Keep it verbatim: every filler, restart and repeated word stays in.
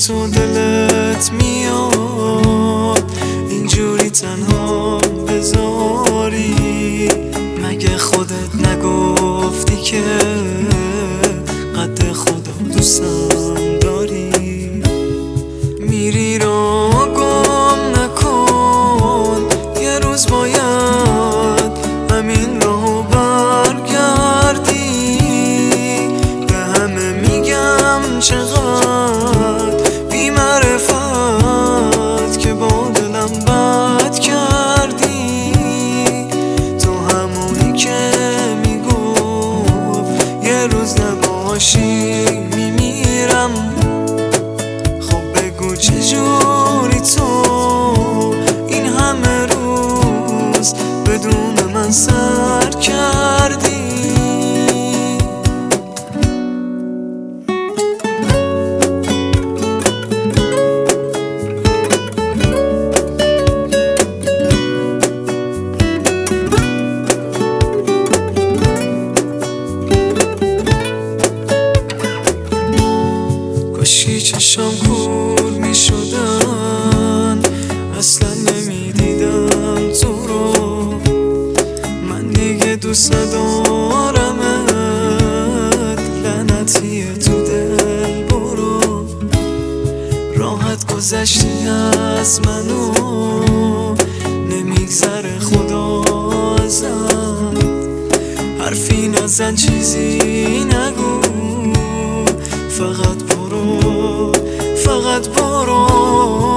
تو دلت میاد اینجوری تنها بذاری؟ مگه خودت نگفتی که قد خدا دوستم داری؟ میری رو گم نکن، یه روز باید همین راهو برگردی. به همه میگم چقدر بی معرفت که با دلم بد کردی. تو همونی که میگفت یه روز نباشی میمیرم. خب بگو چجوری تو این همه روز بدون من سر کردی؟ کاشکی چشام کور می شدن، اصلا نمی دیدم تو رو. من دیگه دوست ندارمت، لعنتیه تو دل برو. راحت گذشتی از منو، نمیگذره خدا ازت. حرفی نزن چیزی نگو، فقط برو، فقط برو.